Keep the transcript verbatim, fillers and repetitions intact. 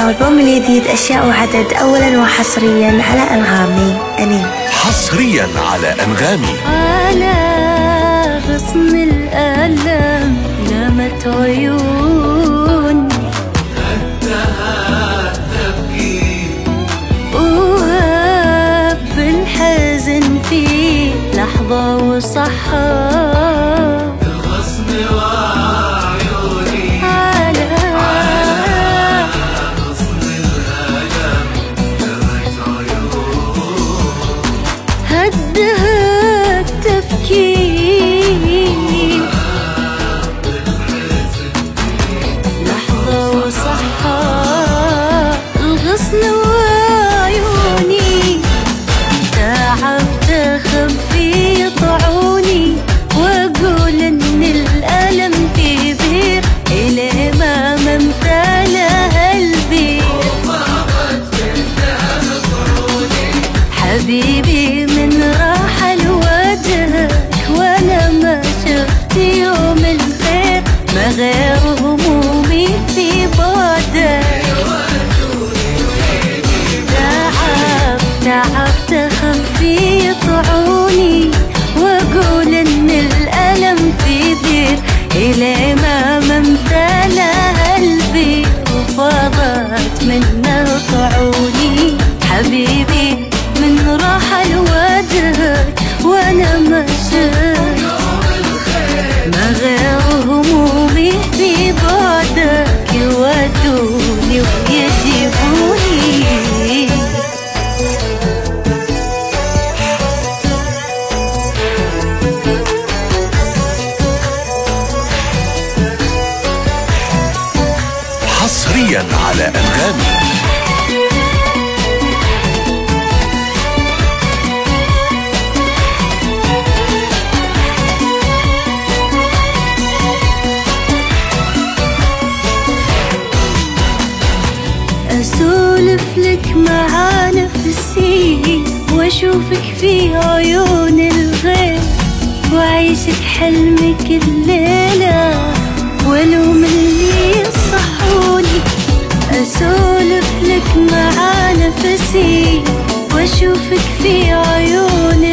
الألبوم الجديد أشياء وعدد، أولا وحصريا على أنغامي. أني حصريا على أنغامي. على غصن الألم نامت عيون انتهى التفكير وهب الحزن في لحظة وصحى الغصن وعيوني على غصن الألم نامت عيون هدها التفكير لحظة وصحى الغصن وعيوني تعبت أخفي طعوني وأقول إن الألم في بير إلى ما ممتلأ البير حبيبي من راحل وجهك وأنا ما شفت يوم الخير ما غير همومي في بعدك تعب تعبت أخفي طعوني وأقول إن الألم في بير إلى ما ممتلأ البير وفاضت منه طعوني حبيبي من راحل وجهك وأنا ما شفت ما غير همومي في بعدك يودوني ويجيبوني حصريا على أنغامي. أسولف لك مع نفسي وأشوفك في عيون الغير وأعيشك حلمك الليلة ولوم اللي يصحوني أسولف لك مع نفسي وأشوفك في عيون